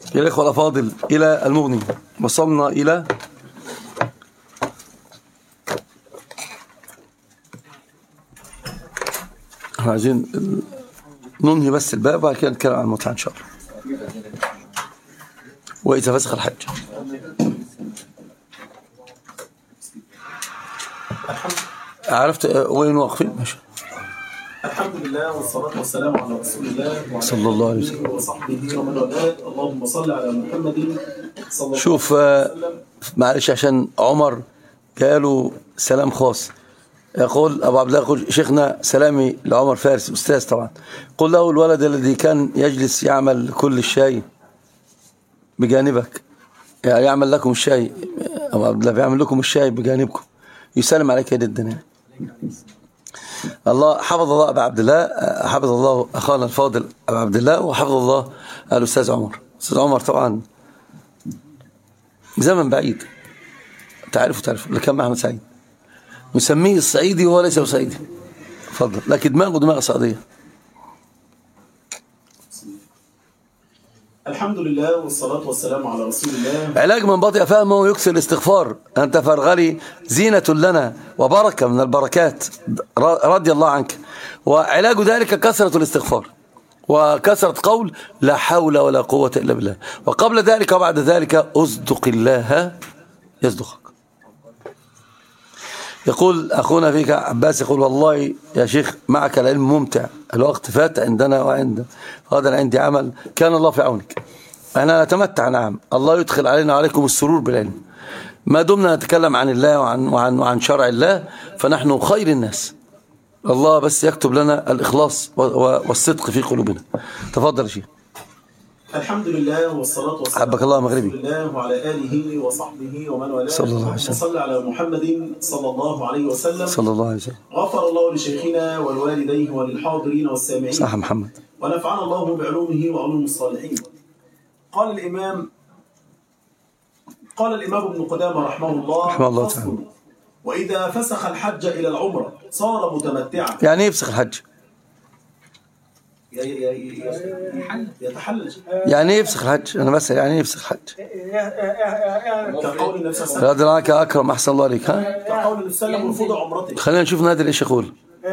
يا الإخوة الأفاضل، إلى المغني. وصلنا إلى عايزين ننهي بس الباب وبعد كده نتكلم عن المتعة إن شاء الله. وإذا فسخ الحج. عرفت وين واقفين؟ ماشي. الحمد لله والصلاة والسلام على رسول الله صلى الله عليه وسلم وصحبه ومن والاه. اللهم صل على محمد صلى الله شوف عليه وسلم. معلش عشان عمر قالوا سلام خاص. يقول أبو عبد الله، يقول شيخنا سلامي لعمر فارس أستاذ طبعا، قل له الولد الذي كان يجلس يعمل كل الشاي بجانبك، يعني يعمل لكم الشاي، أبو عبد الله بيعمل لكم الشاي بجانبكم، يسلم عليك جدا يعني. الله حفظ الله أبو عبد الله، حفظ الله أخانا الفاضل أبو عبد الله، وحفظ الله الأستاذ عمر. أستاذ عمر طبعا زمن بعيد، تعرف اللي كان مع أحمد سعيد نسميه الصعيدي وهو ليس صعيدي، تفضل، لكن دماغه دماغ صعيدية. الحمد لله والصلاة والسلام على رسول الله. علاج من بطئ فهمه يكسر الاستغفار. أنت فرغلي زينة لنا وبركة من البركات رضي الله عنك، وعلاج ذلك كثرة الاستغفار وكثرة قول لا حول ولا قوة إلا بالله، وقبل ذلك وبعد ذلك أصدق الله يصدقك. يقول أخونا فيك عباس، يقول والله يا شيخ معك العلم ممتع، الوقت فات عندنا وعند غدا عندي عمل، كان الله في عونك. أنا نتمتع، نعم، الله يدخل علينا وعليكم السرور بالعلم. ما دمنا نتكلم عن الله وعن شرع الله فنحن خير الناس. الله بس يكتب لنا الإخلاص والصدق في قلوبنا. تفضل يا شيخ. الحمد لله والصلاة والسلام حبك الله مغربي على رسول الله وعلى آله وصحبه ومن والاه. صلى الله عليه وسلم. وصلى على محمد صلى الله عليه وسلم. صلى الله عليه وسلم. غفر الله لشيخنا ولوالديه وللحاضرين والسامعين. صح محمد. ونفعنا الله بعلومه وعلوم الصالحين. قال الإمام ابن قدامة رحمه الله تعالى: وإذا فسخ الحج إلى العمرة صار متمتعا. يعني ايه يفسخ الحج؟ يتحلل. يعني ايه يفسخ الحج؟ انا بس يعني ايه يفسخ الحج؟ كقول النبي صلى الله عليه وسلم: رضي الله عنك يا اكرم، احسن الله عليك. ها، كقول النبي صلى الله عليه وسلم: وفضل عمرته. خلينا نشوف نادر ايش يقول.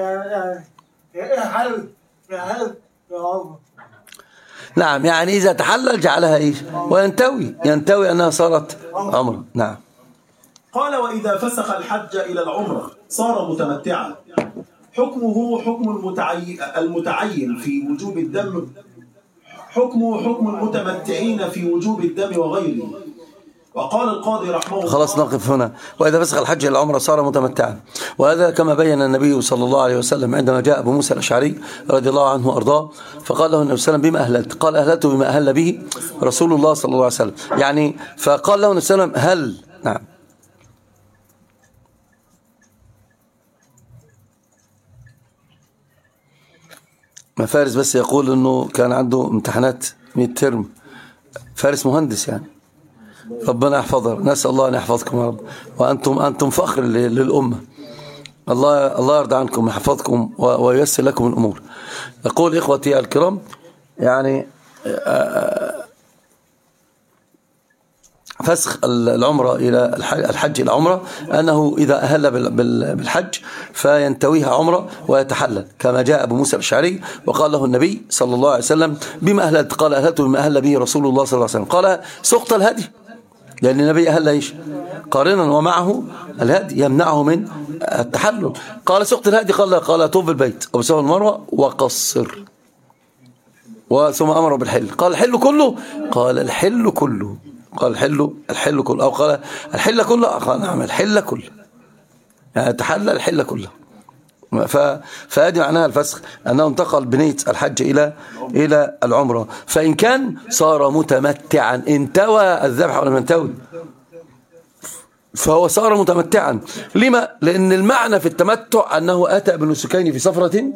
نعم، يعني اذا تحلل جعلها ايش؟ وينتوي انها صارت عمره. نعم. قال: وإذا فسخ الحج إلى العمرة صار متمتعا. حكمه حكم المتعين في وجوب الدم، حكمه حكم المتمتعين في وجوب الدم وغيره. وقال القاضي رحمه الله: خلاص نقف هنا. وإذا فسخ الحج إلى العمرة صار متمتعا، وهذا كما بين النبي صلى الله عليه وسلم عندما جاء أبو موسى الأشعري رضي الله عنه وأرضاه، فقال له النبي صلى الله عليه وسلم: بما أهللت؟ قال: أهللت بما أهل به رسول الله صلى الله عليه وسلم. يعني فقال له النبي صلى الله عليه وسلم: هل نعم ما فارس بس يقول انه كان عنده امتحانات 100 ترم. فارس مهندس يعني، ربنا يحفظه، نسأل الله ان يحفظكم يا رب، وانتم فخر للامه. الله يرضى عنكم ويحفظكم وييسر لكم الامور. يقول اخوتي الكرام، يعني فسخ العمرة إلى الحج إلى عمرة أنه إذا أهل بالحج فينتويها عمرة ويتحلل، كما جاء أبو موسى الأشعري وقال له النبي صلى الله عليه وسلم: بما أهلت؟ قال: أهلت بما أهل به رسول الله صلى الله عليه وسلم. قال: سقط الهدي، لأن النبي أهل إيش؟ قارنا ومعه الهدي يمنعه من التحلل. قال: سقط الهدي. قال: طوف البيت أو سوى المروة وقصر. وثم أمره بالحل. قال: الحل كله؟ قال: الحل كله. قال: الحل كله، أو قال: الحل كله؟ قال: نعم، الحل كله، يعني تحلل الحل كله. فهذه معناها الفسخ، أنه انتقل بنية الحج إلى العمرة. فإن كان صار متمتعا، انتوى الذبح ولم ينتوي، فهو صار متمتعا. لما؟ لأن المعنى في التمتع أنه أتى بنسكين في سفرة.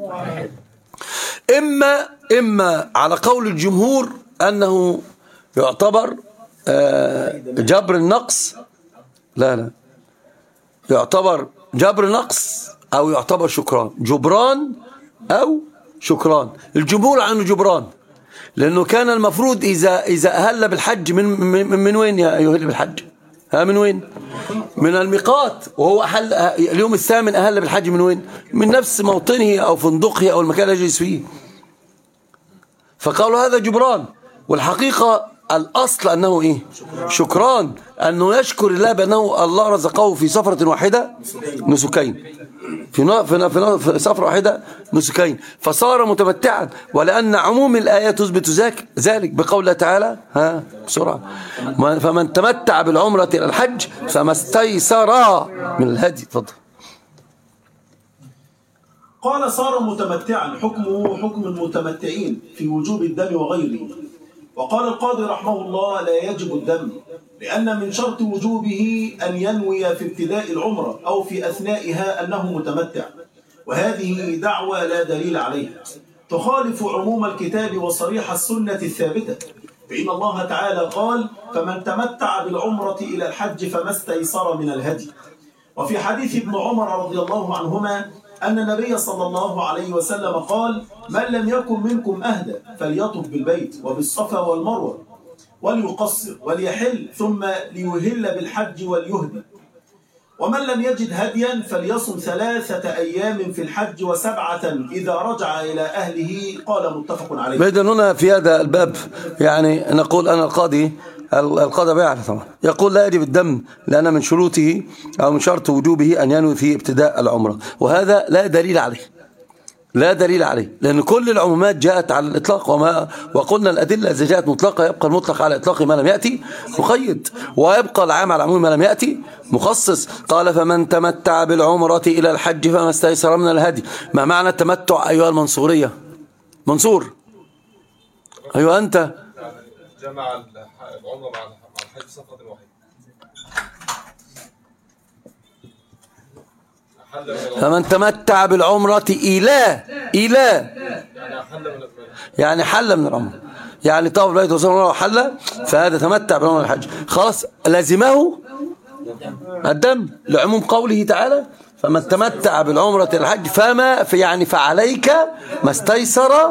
إما على قول الجمهور أنه يعتبر جبر النقص، لا يعتبر جبر نقص أو يعتبر شكران، جبران أو شكران. الجمهور عنه جبران، لأنه كان المفروض إذا أهل بالحج من وين يهل بالحج؟ من وين؟ من الميقات. وهو أحل اليوم الثامن أهل بالحج من وين؟ من نفس موطنه أو فندقه أو المكان الذي يجلس فيه. فقالوا هذا جبران، والحقيقة الأصل أنه إيه؟ شكران، أنه يشكر الله بأنه الله رزقه في سفرة واحدة نسكين، في سفرة واحدة نسكين، فصار متمتعا. ولأن عموم الآيات تثبت ذلك بقوله تعالى بسرعة فمن تمتع بالعمرة إلى الحج فما استيسر من الهدي. تفضل. قال صار متمتعا حكمه حكم المتمتعين في وجوب الدم وغيره. وقال القاضي رحمه الله لا يجب الدم، لأن من شرط وجوبه أن ينوي في ابتداء العمرة أو في أثنائها أنه متمتع، وهذه دعوة لا دليل عليها، تخالف عموم الكتاب وصريح السنة الثابتة، فإن الله تعالى قال فمن تمتع بالعمرة إلى الحج فما استيسر من الهدي. وفي حديث ابن عمر رضي الله عنهما أن النبي صلى الله عليه وسلم قال من لم يكن منكم أهدى فليطف بالبيت وبالصفا والمروة وليقصر وليحل ثم ليهل بالحج وليهدي، ومن لم يجد هديا فليصم 3 أيام في الحج و7 إذا رجع إلى أهله. قال متفق عليه. إذن هنا في هذا الباب يعني نقول أنا القاضي بيعرف طبعا يقول لا يجب الدم، لأن من شروطه أو من شرط وجوبه أن ينوي في ابتداء العمرة، وهذا لا دليل عليه، لا دليل عليه، لأن كل العمومات جاءت على الإطلاق، وقلنا الأدلة إذا جاءت مطلقة يبقى المطلق على إطلاق ما لم يأتي مقيد، ويبقى العام على العموم ما لم يأتي مخصص. قال فمن تمتع بالعمرة إلى الحج فما استيسر من الهدي. ما معنى التمتع أيها المنصورية؟ منصور أيها أنت جمع العمرة مع الحج صفقة واحدة. فمن تمتع بالعمرة إلى يعني حل من العمرة، يعني طاف البيت وصلى وحل، فهذا تمتع بالعمرة الحج، خلاص لازمه الدم لعموم قوله تعالى فمن تمتع بالعمرة الحج فما يعني فعليك ما استيسر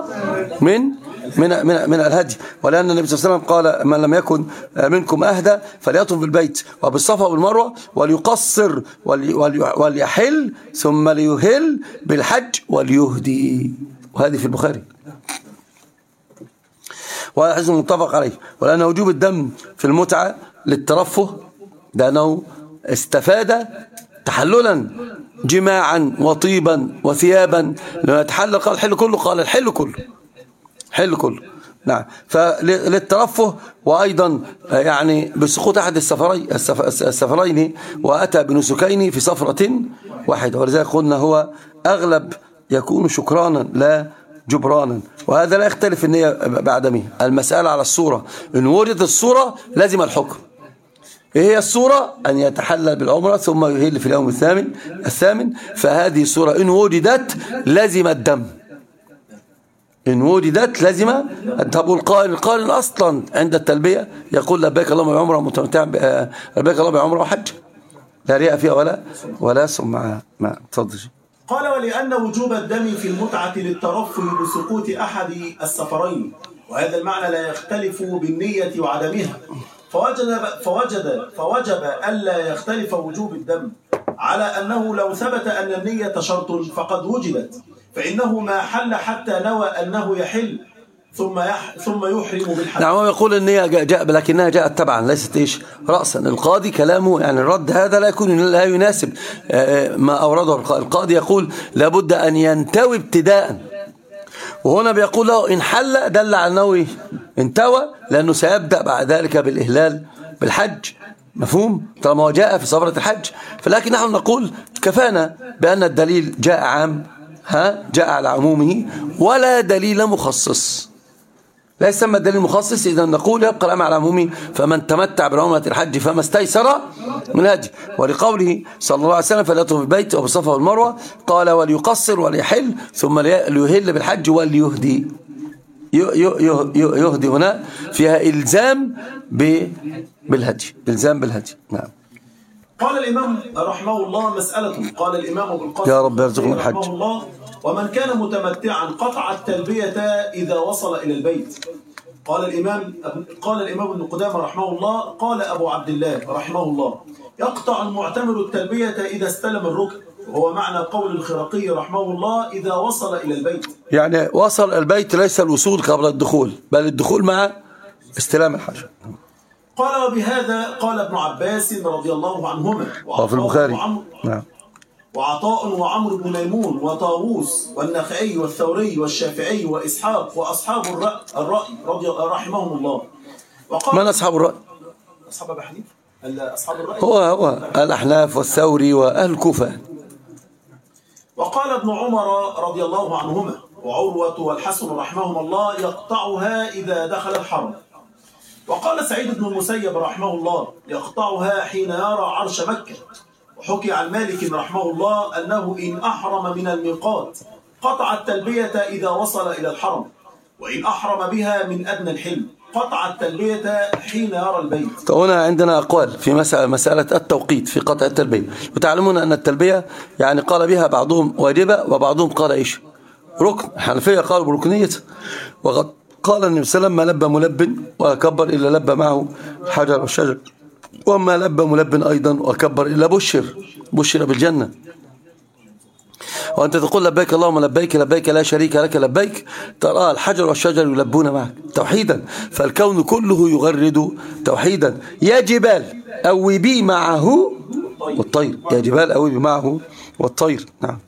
من الهدي. ولأن النبي صلى الله عليه وسلم قال من لم يكن منكم أهدى فليطف بالبيت وبالصفا والمروة وليقصر وليحل ثم ليهل بالحج وليهدي، وهذه في البخاري وهذا حديث متفق عليه. ولأن وجوب الدم في المتعة للترفه، لأنه استفاد تحللا جماعا وطيبا وثيابا، لما يتحلل قال الحل كله، قال الحل كله حل كله. نعم، فللترفه، وأيضا يعني بسقوط أحد السفرين وأتى بنسكين في سفرة واحدة، ولذلك قلنا هو أغلب يكون شكرانا لا جبرانا، وهذا لا يختلف النية بعدمه. المسألة على الصورة، إن وجدت الصورة لازم الحكم. إيه هي الصورة؟ أن يتحلل بالعمرة ثم يهل في اليوم الثامن، فهذه الصورة إن وجدت لازم الدم، إن وجدت لازم الدم. القائل أصلا عند التلبية يقول لبيك اللهم بعمرة متمتع، لبيك اللهم بعمرة وحج، لا رياء فيها ولا سمعة. ما تفضل. قال ولأن وجوب الدم في المتعة للترفه بسقوط أحد السفرين، وهذا المعنى لا يختلف بالنية وعدمها، فوجب ألا يختلف وجوب الدم على أنه لو ثبت أن النية شرط فقد وجدت، فإنه ما حل حتى نوى أنه يحل ثم يحرم بالحج. نعم، يقول النية جاء لكنها جاءت تبعا ليست رأسا. القاضي كلامه يعني الرد هذا لا يناسب ما أورده القاضي. يقول لابد أن ينتوي ابتداء، وهنا بيقول له إن حل دل على أنه انتوى، لأنه سيبدأ بعد ذلك بالإهلال بالحج، مفهوم؟ طالما هو جاء في صفرة الحج. فلكن نحن نقول كفانا بأن الدليل جاء عام، جاء على عمومه ولا دليل مخصص، لا يسمى الدليل مخصص. إذا نقول يبقى الأمر على عمومه، فمن تمتع بعمرة الحج فما استيسر من الهدي. ولقوله صلى الله عليه وسلم فليطف بالبيت وبالصفا والمروة، قال وليقصر وليحل ثم ليهل بالحج وليهدي. يهدي هنا فيها إلزام بالهدي، إلزام بالهدي. نعم. قال الإمام رحمه الله مسألة. قال الإمام ابن القاسم يا رب يرزقنا الحج. ومن كان متمتعا قطع التلبية إذا وصل إلى البيت، قال الإمام ابن قدامة رحمه الله: قال أبو عبد الله رحمه الله: يقطع المعتمر التلبية إذا استلم الركن، وهو معنى قول الخرقي رحمه الله: إذا وصل إلى البيت. يعني وصل البيت ليس الوصول قبل الدخول، بل الدخول مع استلام الحجر. قال: وبهذا قال ابن عباس رضي الله عنهما وفي البخاري نعم. وعطاء وعمرو بن ميمون وطاووس والنخعي والثوري والشافعي وإسحاق وأصحاب الرأي رحمهم الله. من أصحاب الرأي؟ أصحاب أبي حنيفة. أصحاب الرأي هو الأحناف والثوري وأهل الكوفة. وقال ابن عمر رضي الله عنهما وعروة والحسن رحمهم الله: يقطعها إذا دخل الحرم. وقال سعيد بن المسيب رحمه الله: يقطعها حين يرى عرش مكة. وحكي عن مالك رحمه الله أنه إن أحرم من الميقات قطع التلبية إذا وصل إلى الحرم، وإن أحرم بها من أدنى الحلم قطع التلبية حين يرى البيت. هنا عندنا أقوال في مسألة التوقيت في قطع التلبية. وتعلمون أن التلبية يعني قال بها بعضهم واجبة وبعضهم قال إيش؟ ركن. الحنفية قالوا بركنية، وقد قال النبي صلى الله عليه وسلم: ما لب وكبر إلا لب معه حجر والشجر، وما لب ملب أيضا وكبر إلا بشر بالجنة. وأنت تقول: لبيك اللهم لبيك، لبيك لا شريك لك لبيك، ترى الحجر والشجر يلبون معك توحيدا، فالكون كله يغرد توحيدا. يا جبال أوبي معه والطير، يا جبال أوبي معه والطير. نعم.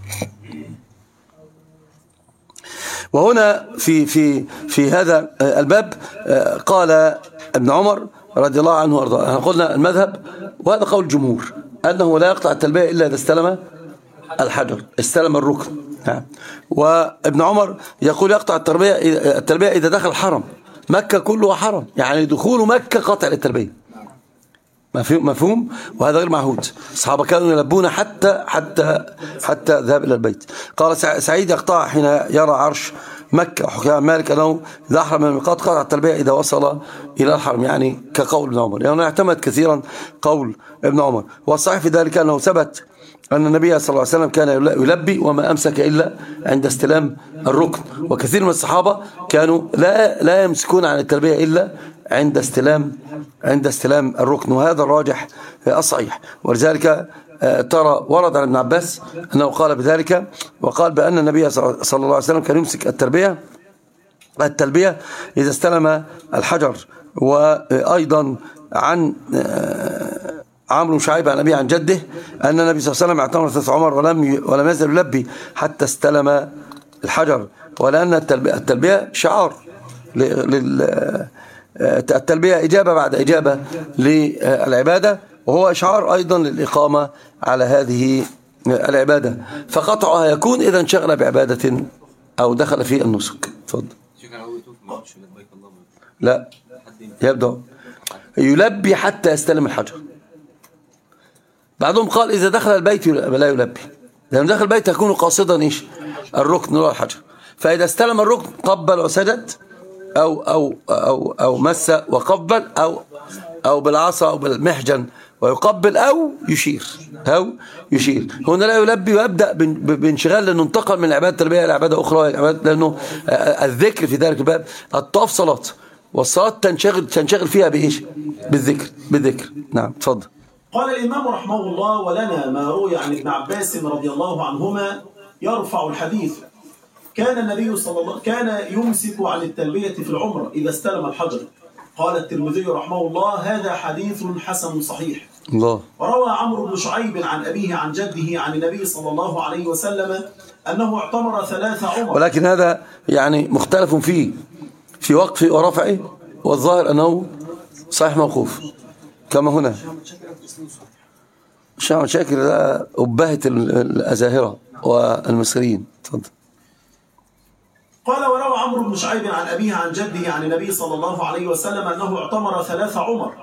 وهنا في هذا الباب قال ابن عمر رضي الله عنه وارضاه، قلنا المذهب وهذا قول الجمهور أنه لا يقطع التلبية إلا إذا استلم الحجر، استلم الركن. وابن عمر يقول يقطع التلبية إذا دخل الحرم. مكة كله حرم، يعني دخول مكة قطع للتلبية. مفهوم؟ وهذا غير معهود. الصحابة كانوا يلبون حتى ذهب إلى البيت. قال سعيد: يقطع حين يرى عرش مكة. وحكى عن مالك أنه إذا أحرم من الميقات قطع التلبية إذا وصل إلى الحرم، يعني كقول ابن عمر. يعني يعتمد كثيرا قول ابن عمر. والصحيح في ذلك أنه ثبت أن النبي صلى الله عليه وسلم كان يلبي وما أمسك إلا عند استلام الركن. وكثير من الصحابة كانوا لا يمسكون عن التلبية إلا عند استلام الركن، وهذا الراجح الصحيح. ولذلك ترى ورد عن ابن عباس أنه قال بذلك، وقال بأن النبي صلى الله عليه وسلم كان يمسك التلبية إذا استلم الحجر. وأيضا عن عمرو بن شعيب عن أبيه عن جده أن النبي صلى الله عليه وسلم اعتمر 3 عمر ولم يزل يلبي حتى استلم الحجر. ولأن التلبية شعار التلبية إجابة بعد إجابة للعبادة، وهو إشعار أيضا للإقامة على هذه العبادة. فقطعها يكون إذا انشغل بعبادة أو دخل في النسك. تفضل. لا، يبدأ يلبي حتى يستلم الحجر. بعضهم قال إذا دخل البيت لا يلبي، لأنه دخل البيت يكون قاصدا إيش؟ الركن ولا الحجر. فإذا استلم الركن قبل وسجد أو مس وقبل أو بالعصا أو بالمحجن ويقبل أو يشير هنا لا يلبي ويبدأ بانشغال، لأنه انتقل من عبادة التلبية إلى عبادة أخرى، لأنه الذكر في ذلك الباب الطواف صلاة، والصلاة تنشغل فيها بإيش؟ بالذكر. نعم. تفضل. قال الإمام رحمه الله: ولنا ما روي عن ابن عباس رضي الله عنهما يرفع الحديث: كان النبي صلى الله كان يمسك عن التلبية في العمرة إذا استلم الحجر. قال الترمذي رحمه الله: هذا حديث حسن صحيح. الله. وروى عمرو بن شعيب عن أبيه عن جده عن النبي صلى الله عليه وسلم أنه اعتمر 3 عمر. ولكن هذا يعني مختلف فيه في وقفه ورفعه، والظاهر أنه صحيح موقوف كما هنا. الشيخ شاكر ده أبهة الأزاهرة والمصريين. تفضل. قال: وروى عمرو بن شعيب عن أبيه عن جده عن النبي صلى الله عليه وسلم أنه اعتمر 3 عمر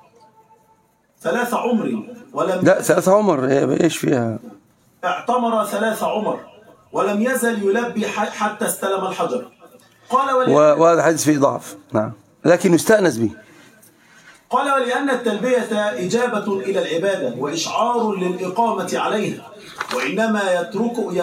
ولم لا 3 عمر إيش فيها؟ اعتمر 3 عمر ولم يزل يلبي حتى استلم الحجر. قال: وهذا حديث فيه ضعف. نعم، لكن يستأنس به. قال: ولأن التلبية إجابة إلى العبادة وإشعار للإقامة عليها، وإنما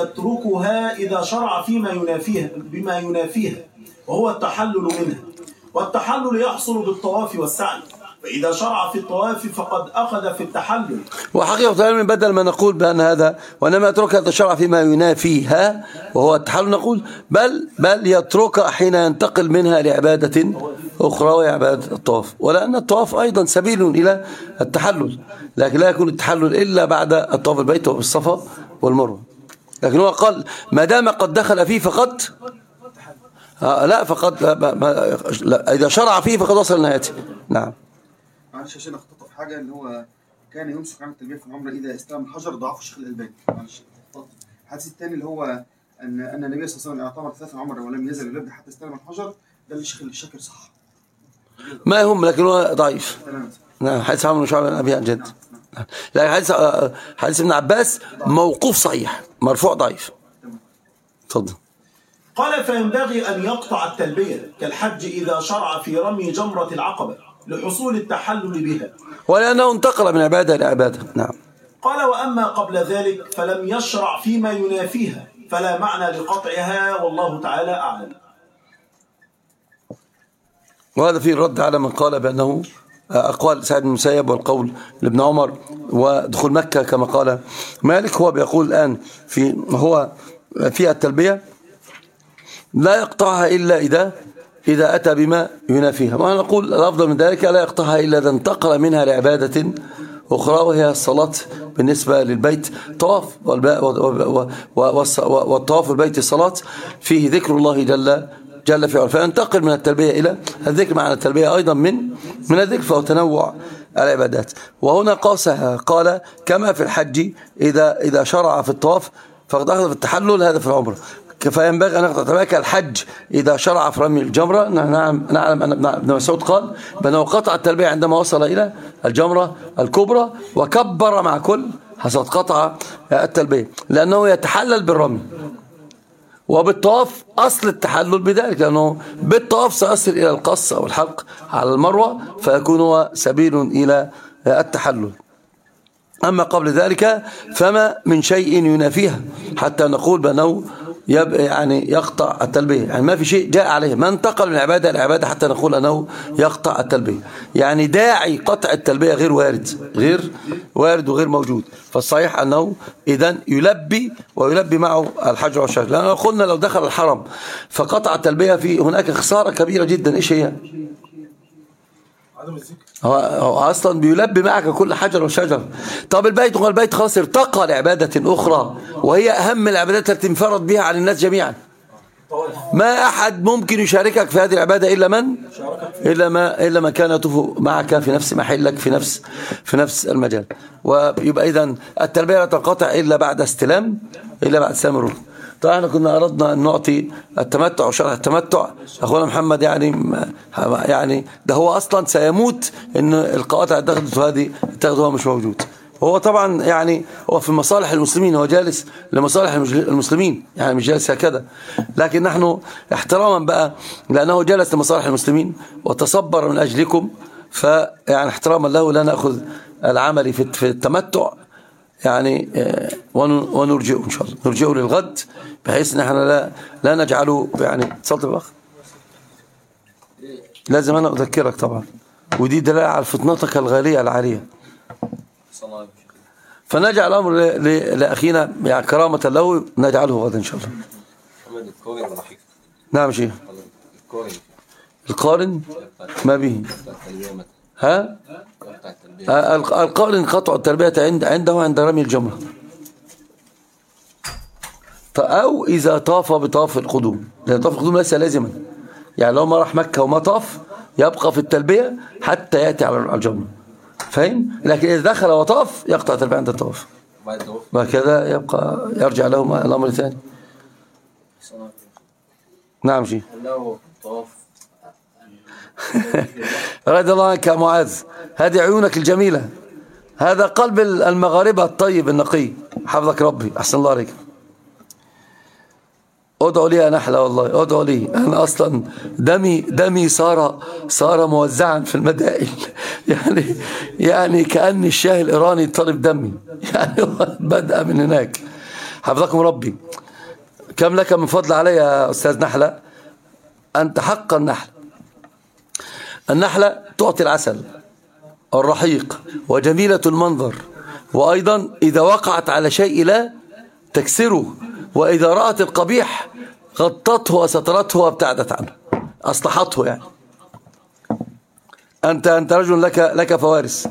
يتركها إذا شرع بما ينافيها وهو التحلل منها. والتحلل يحصل بالطواف والسعي، فإذا شرع في الطواف فقد أخذ في التحلل. وحقيقة العلم بدل ما نقول بأن هذا وإنما يتركها تشرع فيما ينافيها وهو التحلل، نقول بل يتركها حين ينتقل منها لعبادة أخرى وهي عبادة الطواف، ولأن الطواف أيضا سبيل إلى التحلل، لكن لا يكون التحلل إلا بعد الطواف البيت وبالصفا والمروة. لكن هو قال ما دام قد دخل فيه فقد لا فقد لا إذا شرع فيه فقد وصل نهايته. نعم. معلش عشان اخطط في حاجه، اللي هو كان يمسك عن التلبيه في العمره اذا استلم الحجر، ضعف الشيخ الالباني. معلش الحديث الثاني اللي هو ان النبي صلى الله عليه وسلم اعتمر 3 عمره ولم يزل يلبي حتى استلم الحجر، ده اللي الشيخ الشاكر صح. ما يهم، لكن هو ضعيف. نعم. حديث عمرو بن شعبة عن أبي عن جد. لكن حديث ابن عباس موقوف صحيح، مرفوع ضعيف. تفضل. قال فينبغي أن يقطع التلبية كالحج إذا شرع في رمي جمرة العقبة لحصول التحلل بها، ولأنه انتقل من عبادة إلى عبادة. نعم. قال وأما قبل ذلك فلم يشرع فيما ينافيها فلا معنى لقطعها، والله تعالى أعلم. وهذا فيه الرد على من قال بأنه أقوال سعيد بن المسيب والقول لابن عمر ودخول مكة كما قال مالك. هو بيقول الآن في التلبية لا يقطعها إلا إذا أتى بما ينافيها، وأنا نقول الأفضل من ذلك لا يقطعها إلا إذا انتقل منها لعبادة أخرى وهي الصلاة. بالنسبة للبيت طواف، والطواف البيت الصلاة فيه ذكر الله جل في علاه، فينتقل من التلبية إلى الذكر. معنى التلبية أيضا من الذكر، فهو تنوع العبادات. وهنا قاسها قال كما في الحج إذا شرع في الطواف فقد أخذ في التحلل، هذا في العمرة. فينبغي أن نقطع تلبية الحج إذا شرع في رمي الجمرة. نعلم أن ابن مسعود قال بأنه قطع التلبية عندما وصل إلى الجمرة الكبرى وكبر مع كل حسب قطع التلبية، لأنه يتحلل بالرمي. وبالطواف أصل التحلل بذلك، لأنه بالطواف سيصل إلى القص أو الحلق على المروة، فيكون هو سبيل إلى التحلل. أما قبل ذلك فما من شيء ينافيها حتى نقول بأنه يعني يقطع التلبية. يعني ما في شيء جاء عليه، ما انتقل من عبادة إلى عبادة حتى نقول أنه يقطع التلبية. يعني داعي قطع التلبية غير وارد وغير موجود. فالصحيح أنه إذن يلبي ويلبي معه الحجر والشجر، لأنه قلنا لو دخل الحرم فقطع التلبية في هناك خسارة كبيرة جدا. إيش هي؟ هو أصلا بيلبي معك كل حجر وشجر. طب البيت خلاص ارتقى لعبادة أخرى وهي أهم العبادات التي انفرد بها عن الناس جميعا. ما أحد ممكن يشاركك في هذه العبادة إلا ما كان يطوف معك في نفس محلك في نفس المجال. ويبقى إذن التلبية لا تنقطع إلا بعد استلام الركن. طبعا احنا كنا أردنا أن نعطي التمتع وشرح التمتع. أخونا محمد يعني ده هو أصلا سيموت إن القواطع اتخذوا هو مش موجود. هو طبعا يعني هو في مصالح المسلمين، هو جالس لمصالح المسلمين، يعني مش جالس هكذا. لكن نحن احتراما بقى لأنه جلس لمصالح المسلمين وتصبر من أجلكم، فيعني احتراما له لا نأخذ العمل في التمتع يعني ونرجئه إن شاء الله، نرجئه للغد بحيث ان احنا لا نجعله يعني. اتصلت باخ لازم انا اذكرك طبعا، ودي دلاله على فطنتك الغاليه العاليه. فنجعل الامر لاخينا يعني كرامه له، نجعله غدا ان شاء الله. نعم شيخ. القارن ما به القارن قطع التلبية عنده عند رمي الجمرة، أو إذا طاف بطاف القدوم، لأن طاف القدوم ليس لازما. يعني لو ما راح مكة وما طاف يبقى في التلبية حتى يأتي على الجمرة، فاهم؟ لكن إذا دخل وطاف يقطع التلبية عند الطواف، بعد كذا يبقى يرجع له الأمر الثاني. نعم شيء. رضي الله عنك يا معاذ، هذه عيونك الجميلة، هذا قلب المغاربة الطيب النقي، حفظك ربي، أحسن الله عليك. ادعوا لي يا نحلة، والله ادعوا لي. أنا أصلا دمي صار موزعا في المدائن يعني كأن الشاه الإيراني طالب دمي يعني بدأ من هناك. حفظكم ربي. كم لك من فضل علي يا أستاذ نحلة، أنت حقا نحلة، النحلة تعطي العسل الرحيق وجميلة المنظر، وأيضا إذا وقعت على شيء لا تكسره، وإذا رأت القبيح غطته وسترته وابتعدت عنه، أصلحته يعني. أنت رجل لك فوارس.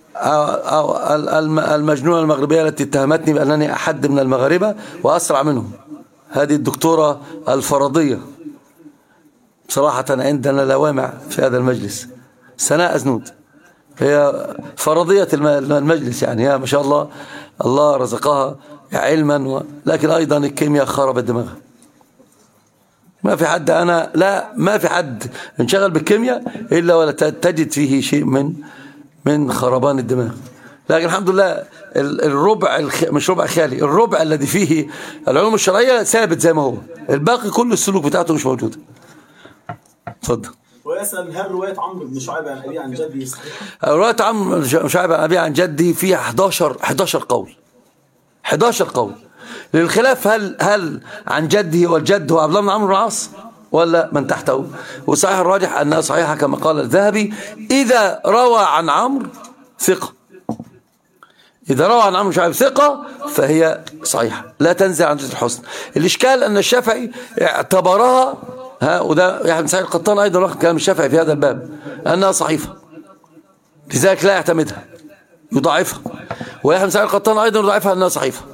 المجنونة المغربية التي اتهمتني بأنني أحد من المغاربة وأسرع منهم، هذه الدكتورة الفرضية، بصراحة عندنا لوامع في هذا المجلس، سناء أزنود، هي فرضية المجلس يعني، هي ما شاء الله، الله رزقها علما لكن أيضا الكيمياء خربت دماغها. ما في حد ما في حد انشغل بالكيمياء إلا ولا تجد فيه شيء من خربان الدماغ. لكن الحمد لله الربع مش ربع خالي، الربع الذي فيه العلوم الشرعية ثابت زي ما هو، الباقي كل السلوك بتاعته مش موجودة. اتفضل. ويسأل هل رواية عمرو بن شعيب عن أبيه عن جدي صحيحة؟ رواية عمرو بن شعيب عن أبيه عن جدي فيها 11 قول، 11 قول للخلاف، هل عن جده والجد هو عبد الله بن عمرو بن العاص ولا من تحته؟ وصحيح الراجح أنها صحيحة كما قال الذهبي، إذا روى عن عمرو ثقة، إذا روى عن عمرو بن شعيب ثقة فهي صحيحة لا تنزل عن جدة الحسن. الإشكال أن الشافعي اعتبرها، وده يحيى بن سعيد القطان أيضا واخد كلام الشافعي في هذا الباب، أنها صحيفة، لذلك لا يعتمدها، يضاعفها، ويحيى بن سعيد القطان أيضا يضاعفها أنها صحيفة.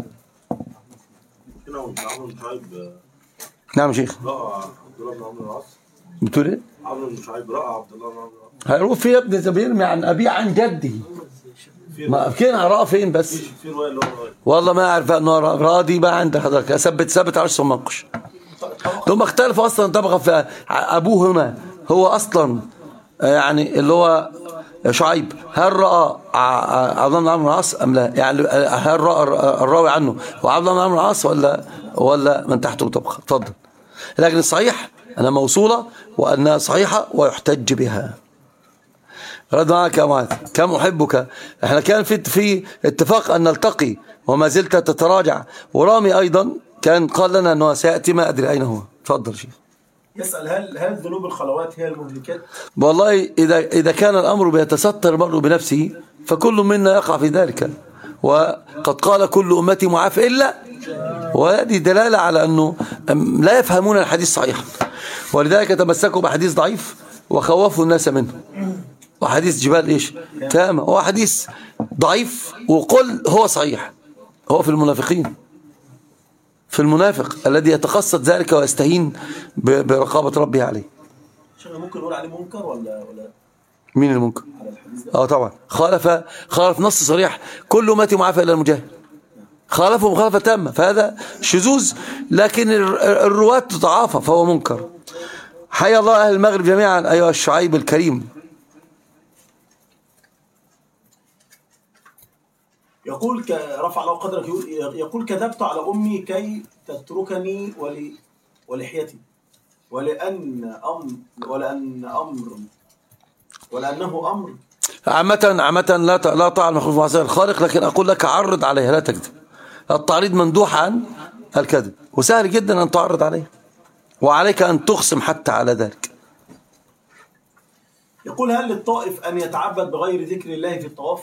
نعم شيخ. رأى عبد الله بن عمرو العاص. بتقول ايه؟ عمرو بن شعيب رأى عبد الله بن عمرو العاص. هيروح في يا ابني بيرمي عن أبيه عن جده، ما فين هرأى فين بس؟ في رواية اللي هو والله ما أعرف أنه راضي بقى عند حضرتك، ثبت عشر منقش. ثم اختلفوا أصلا طبقا في أبوه هنا، هو أصلا يعني اللي هو شعيب، هل رأى عبد الله بن عمرو العاص أم لا؟ يعني هل رأى الراوي عنه وعبد الله بن عمرو العاص ولا من تحته طبقة؟ اتفضل. لكن الصحيح أنها موصولة وأنها صحيحة ويحتج بها. رد معك يا معاذ، كم أحبك. احنا كان في اتفاق أن نلتقي وما زلت تتراجع، ورامي أيضا كان قال لنا أنه سيأتي، ما أدري أين هو. اتفضل شيخ. يسأل هل ذنوب الخلوات هي المهلكات؟ والله إذا كان الأمر بيتستر المرء بنفسه فكل منا يقع في ذلك، وقد قال كل أمتي معاف إلا، وهذه دلالة على أنه لا يفهمون الحديث صحيحا، ولذلك تمسكوا بحديث ضعيف وخوفوا الناس منه، وحديث جبال إيش تامة هو حديث ضعيف، وقل هو صحيح، هو في المنافقين، في المنافق الذي يتقصد ذلك ويستهين برقابة ربه عليه. شيخ ممكن نقول عليه منكر ولا مين المنكر؟ على الحديث ده؟ طبعا خالف نص صريح، كل أمتي معافى إلا المجاهد، خالفه مخالفة تامة، فهذا شذوذ، لكن الرواة تتعافى فهو منكر. حيا الله أهل المغرب جميعا أيها الشعيب الكريم. يقول رفع الله قدرك، يقول كذبت على أمي كي تتركني ولحيتي ولأنه أمر عامة لا طاعة المخلوق في معصية الخالق، لكن أقول لك عرض عليها، لا تكذب. التعريض مندوح عن الكذب، وسهل جدا أن تعرض عليه، وعليك أن تقسم حتى على ذلك. يقول هل للطائف أن يتعبد بغير ذكر الله في الطواف؟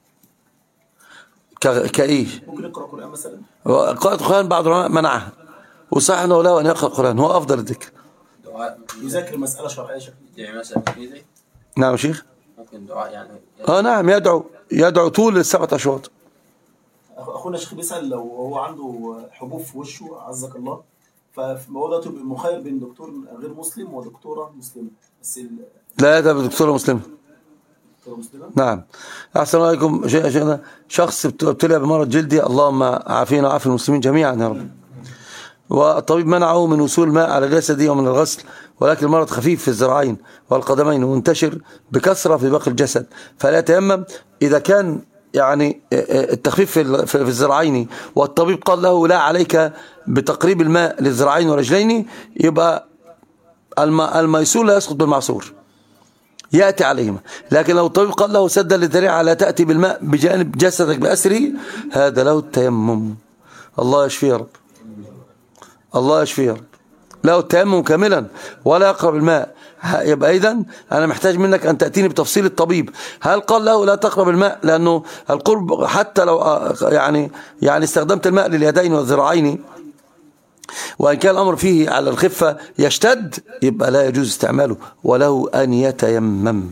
كإيه؟ ممكن يقرأ القرآن مثلا؟ قراءة القرآن بعض العلماء منعها، وصحيح أنه له أن يقرأ القرآن، هو أفضل الذكر. يذكر مسألة شرعية يعني مثلا كده. نعم شيخ. ممكن دعاء يعني. نعم، يدعو طول ال7 أشواط. أخونا شيخ بيسأل لو هو عنده حبوب في وشه عزك الله، فالموضوع ده مخير بين دكتور غير مسلم ودكتورة مسلمة، بس لا ده دكتورة مسلمة. نعم. أحسن عليكم شيخنا، شخص ابتلى بمرض جلدي، اللهم عافينا وعافي المسلمين جميعا يا رب، والطبيب منعه من وصول الماء على جسده ومن الغسل، ولكن المرض خفيف في الذراعين والقدمين ومنتشر بكثرة في باقي الجسد، فلا يتيمم إذا كان يعني التخفيف في الذراعين والطبيب قال له لا عليك بتقريب الماء للذراعين والرجلين، يبقى الميسور لا يسقط بالمعصور، يأتي عليهما. لكن لو الطبيب قال له سدا للذريعة لا تأتي بالماء بجانب جسدك بأسره، هذا له التيمم. الله يشفيه يا رب، الله يشفيه يا رب، له التيمم كاملا ولا يقرب الماء يبقى إذن أنا محتاج منك أن تأتيني بتفصيل الطبيب. هل قال له لا تقرب الماء لأنه القرب حتى لو يعني استخدمت الماء لليدين والذراعين وإن كان الأمر فيه على الخفة يشتد يبقى لا يجوز استعماله وله أن يتيمم.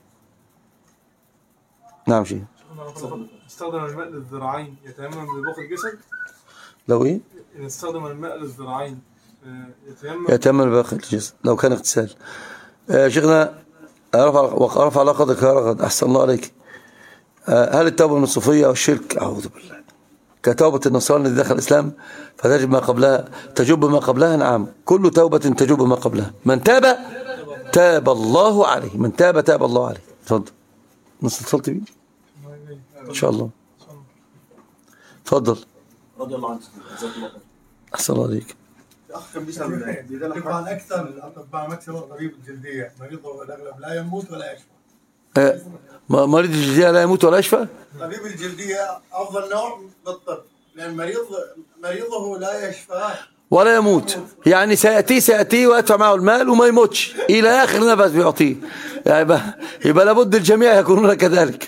نعم شيء استخدم الماء للذراعين يتيمم بباقي الجسد. لو إيه؟ إن استخدم الماء للذراعين يتيمم بباقي الجسد لو كان اغتسال. شيخنا رفع الله قدرك يا رغد، أحسن الله عليك. هل التوبة من الصوفية والشرك؟ أعوذ بالله. كتوبة النصارى الذي دخل الإسلام فتجب ما قبلها، تجب ما قبلها. نعم، كل توبة تجب ما قبلها. من تاب تاب الله عليه، من تاب تاب الله عليه. اتفضل. اتصلت بيه إن شاء الله. اتفضل. رضي الله عنك. جزاك الله خير. أحسن الله عليك. الاخ كان بيسال طبعا اكثر الاطباء مثلا غريب الجلديه مريضه الاغلب لا يموت ولا يشفى. مريض الجلديه لا يموت ولا يشفى. طبيب الجلديه افضل نوع بالطب لان مريضه لا يشفى ولا يموت، يعني سيأتي ويدفع معه المال وما يموتش إلى آخر نفس بيعطيه. يعني يبقى لابد الجميع يكونون كذلك.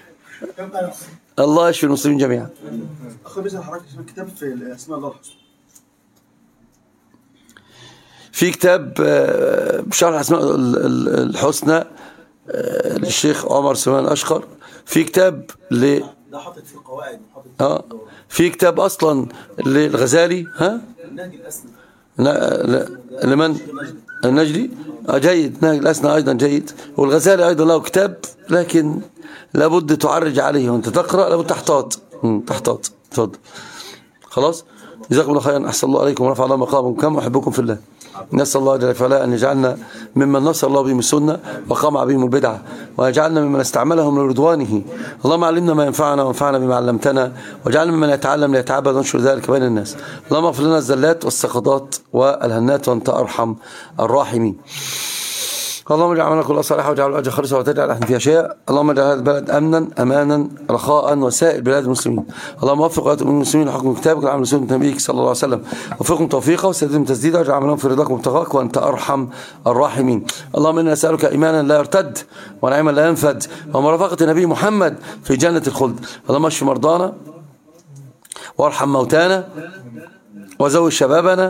الله يشفي المسلمين جميعا. اخ بيسال حضرتك كتاب في اسماء الله الحسنى. في كتاب بشرح اسماء الحسنى للشيخ عمر سليمان الأشقر. في كتاب ده حاطط في القواعد وحاطط في كتاب اصلا للغزالي. النهج الأسنى لمن؟ النجدي. جيد. نهج الأسنى ايضا جيد، والغزالي ايضا له كتاب، لكن لابد تعرج عليه وانت تقرا، لابد تحتاط. اتفضل. خلاص، جزاكم الله خيرا، احسن الله عليكم ورفع الله مقامكم، كم احبكم في الله. نسأل الله جل وعلا أن يجعلنا ممن نصر الله بهم السنة وقمع بهم البدعة، ويجعلنا ممن استعملهم لرضوانه. اللهم علمنا ما ينفعنا وانفعنا بما علمتنا، واجعلنا ممن يتعلم ليتعبد ونشر ذلك بين الناس. اللهم اغفر لنا الزلات والسقطات والهنات وانت أرحم الراحمين. اللهم اجعل عملنا كلها صالحا واجعل الاجر خالصا وتجعل احنا فيها شيئا. اللهم اجعل هذا البلد امنا امانا رخاء وسائر بلاد المسلمين. اللهم وفق ولاة المسلمين لحكم كتابك وعمل سنة نبيك صلى الله عليه وسلم، وفقهم توفيقا وسددهم تسديدا واجعل عملهم في رضاك وابتغاك وانت ارحم الراحمين. اللهم انا نسالك ايمانا لا يرتد ونعيما لا ينفد ومرافقة النبي محمد في جنة الخلد. اللهم اشف مرضانا وارحم موتانا وزوج شبابنا